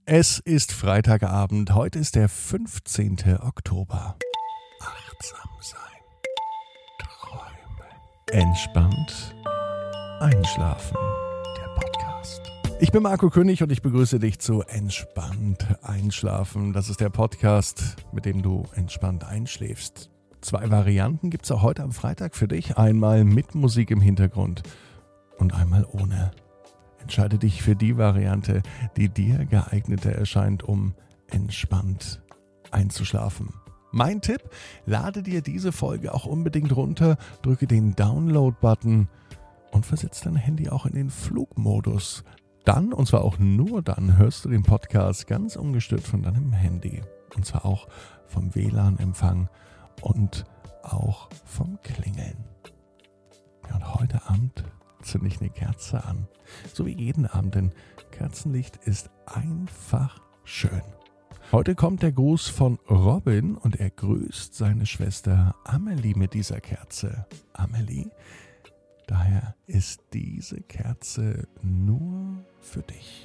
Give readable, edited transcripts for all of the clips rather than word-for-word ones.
Es ist Freitagabend, heute ist der 15. Oktober. Achtsam sein, träumen, entspannt einschlafen. Der Podcast. Ich bin Marco König und ich begrüße dich zu Entspannt einschlafen. Das ist der Podcast, mit dem du entspannt einschläfst. 2 Varianten gibt es auch heute am Freitag für dich. Einmal mit Musik im Hintergrund und einmal ohne. Entscheide dich für die Variante, die dir geeigneter erscheint, um entspannt einzuschlafen. Mein Tipp, lade dir diese Folge auch unbedingt runter, drücke den Download-Button und versetze dein Handy auch in den Flugmodus. Dann, und zwar auch nur dann, hörst du den Podcast ganz ungestört von deinem Handy. Und zwar auch vom WLAN-Empfang und auch vom Klingeln. Ja, und heute Abend zünde ich eine Kerze an. So wie jeden Abend, denn Kerzenlicht ist einfach schön. Heute kommt der Gruß von Robin und er grüßt seine Schwester Amelie mit dieser Kerze. Amelie, daher ist diese Kerze nur für dich.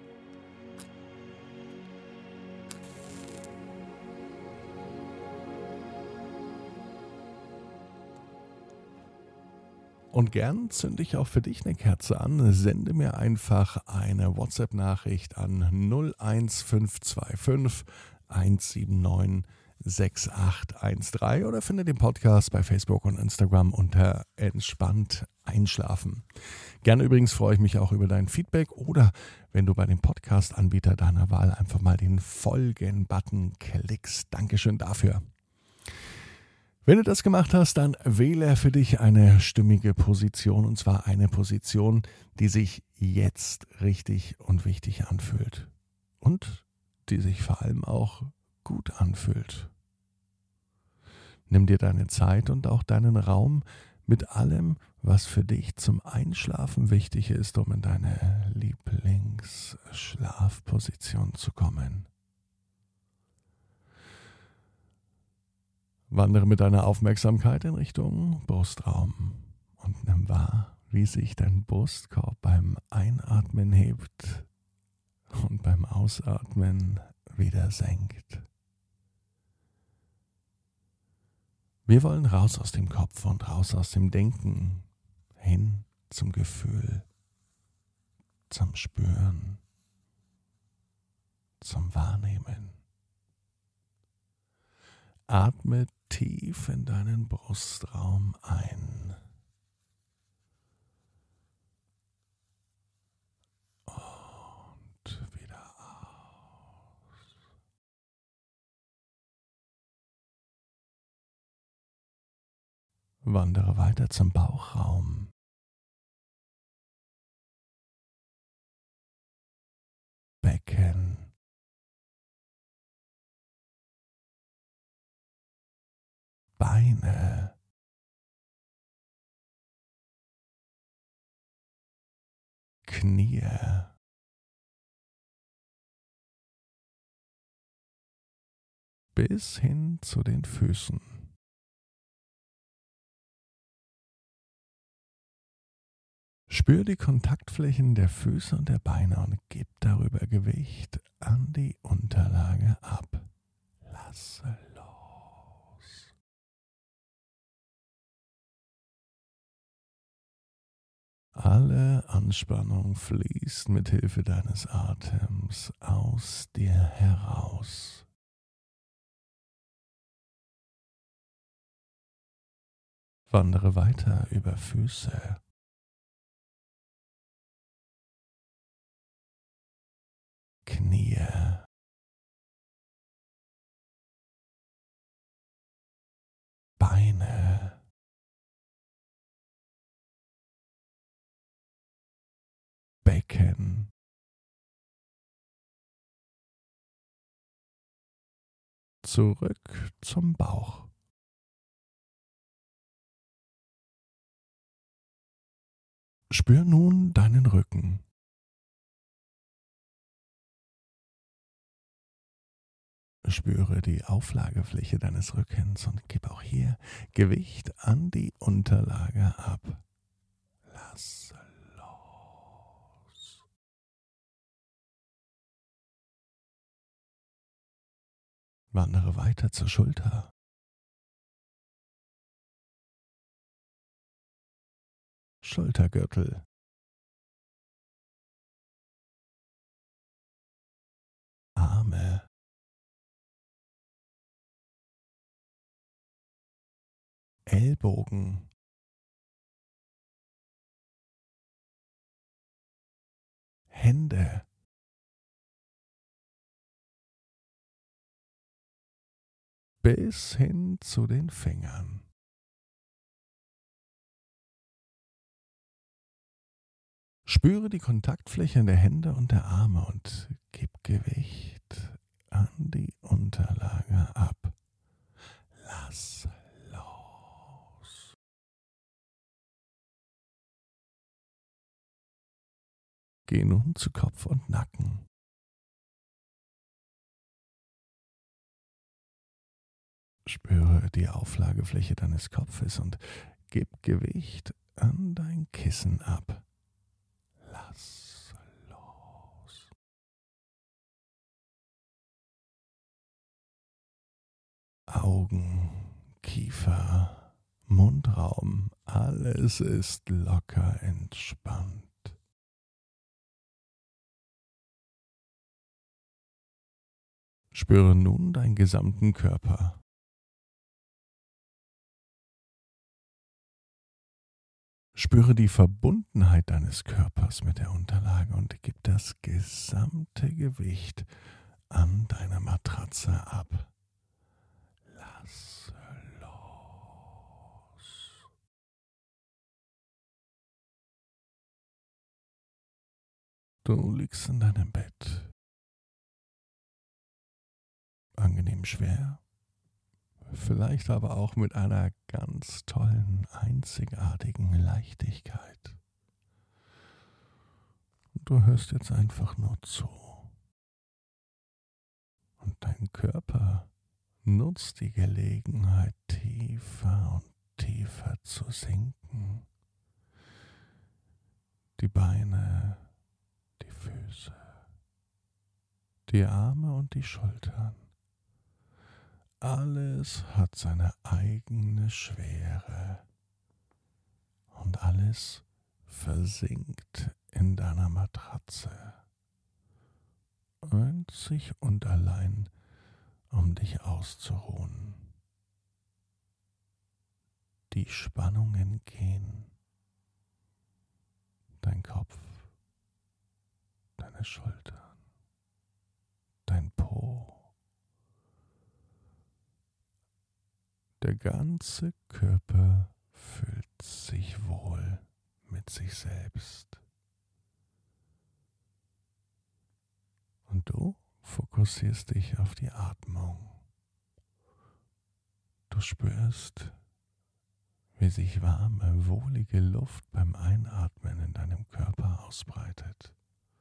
Und gern zünde ich auch für dich eine Kerze an. Sende mir einfach eine WhatsApp-Nachricht an 01525 179 6813 oder finde den Podcast bei Facebook und Instagram unter Entspannt einschlafen. Gerne übrigens freue ich mich auch über dein Feedback oder wenn du bei dem Podcast-Anbieter deiner Wahl einfach mal den Folgen-Button klickst. Dankeschön dafür. Wenn du das gemacht hast, dann wähle für dich eine stimmige Position, und zwar eine Position, die sich jetzt richtig und wichtig anfühlt und die sich vor allem auch gut anfühlt. Nimm dir deine Zeit und auch deinen Raum mit allem, was für dich zum Einschlafen wichtig ist, um in deine Lieblingsschlafposition zu kommen. Wandere mit deiner Aufmerksamkeit in Richtung Brustraum und nimm wahr, wie sich dein Brustkorb beim Einatmen hebt und beim Ausatmen wieder senkt. Wir wollen raus aus dem Kopf und raus aus dem Denken, hin zum Gefühl, zum Spüren, zum Wahrnehmen. Atme tief in deinen Brustraum ein und wieder aus. Wandere weiter zum Bauchraum. Becken. Beine. Knie. Bis hin zu den Füßen. Spür die Kontaktflächen der Füße und der Beine und gib darüber Gewicht an die Unterlage ab. Lasse los. Alle Anspannung fließt mit Hilfe deines Atems aus dir heraus. Wandere weiter über Füße. Knie. Beine. Becken. Zurück zum Bauch. Spür nun deinen Rücken. Spüre die Auflagefläche deines Rückens und gib auch hier Gewicht an die Unterlage ab. Lasse los. Wandere weiter zur Schulter. Schultergürtel. Arme. Ellbogen. Hände. Bis hin zu den Fingern. Spüre die Kontaktfläche der Hände und der Arme und gib Gewicht an die Unterlage ab. Lass los. Geh nun zu Kopf und Nacken. Spüre die Auflagefläche deines Kopfes und gib Gewicht an dein Kissen ab. Lass los. Augen, Kiefer, Mundraum, alles ist locker entspannt. Spüre nun deinen gesamten Körper. Spüre die Verbundenheit deines Körpers mit der Unterlage und gib das gesamte Gewicht an deiner Matratze ab. Lass los. Du liegst in deinem Bett. Angenehm schwer, vielleicht aber auch mit einer ganz tollen, einzigartigen Leichtigkeit. Du hörst jetzt einfach nur zu. Und dein Körper nutzt die Gelegenheit, tiefer und tiefer zu sinken. Die Beine, die Füße, die Arme und die Schultern. Alles hat seine eigene Schwere und alles versinkt in deiner Matratze, einzig und allein, um dich auszuruhen. Die Spannungen gehen, dein Kopf, deine Schultern, dein Po. Der ganze Körper fühlt sich wohl mit sich selbst. Und du fokussierst dich auf die Atmung. Du spürst, wie sich warme, wohlige Luft beim Einatmen in deinem Körper ausbreitet.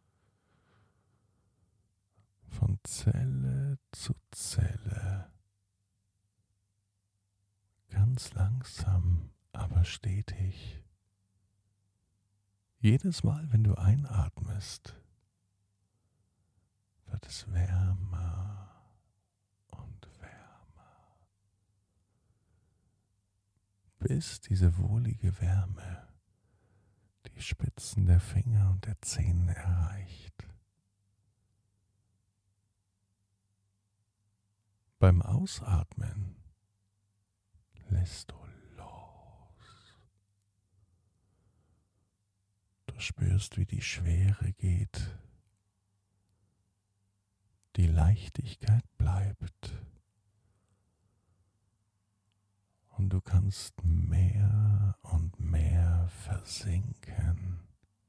Von Zelle zu Zelle. Ganz langsam, aber stetig. Jedes Mal, wenn du einatmest, wird es wärmer und wärmer, bis diese wohlige Wärme die Spitzen der Finger und der Zehen erreicht. Beim Ausatmen lässt du los. Du spürst, wie die Schwere geht. Die Leichtigkeit bleibt. Und du kannst mehr und mehr versinken.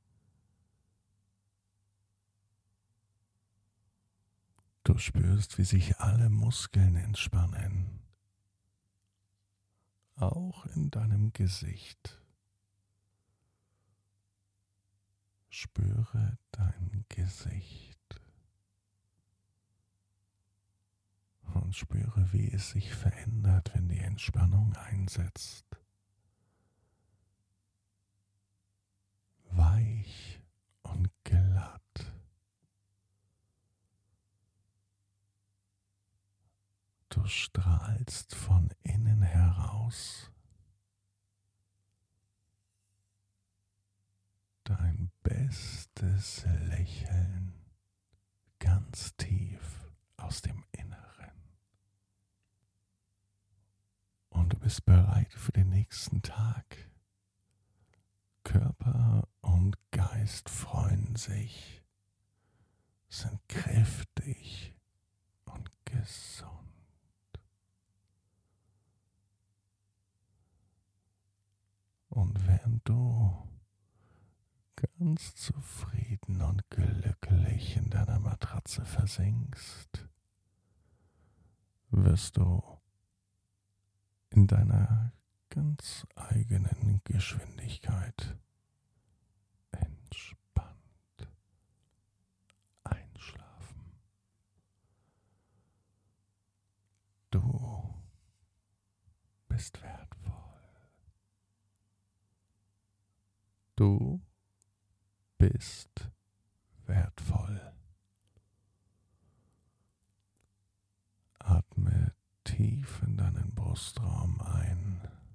Du spürst, wie sich alle Muskeln entspannen. Auch in deinem Gesicht. Spüre dein Gesicht und spüre, wie es sich verändert, wenn die Entspannung einsetzt. Weich und glatt. strahlst von innen heraus. Dein bestes Lächeln ganz tief aus dem Inneren. Und du bist bereit für den nächsten Tag. Körper und Geist freuen sich, sind kräftig und gesund. Und während du ganz zufrieden und glücklich in deiner Matratze versinkst, wirst du in deiner ganz eigenen Geschwindigkeit entspannt einschlafen. Du bist wertvoll. Du bist wertvoll. Atme tief in deinen Brustraum ein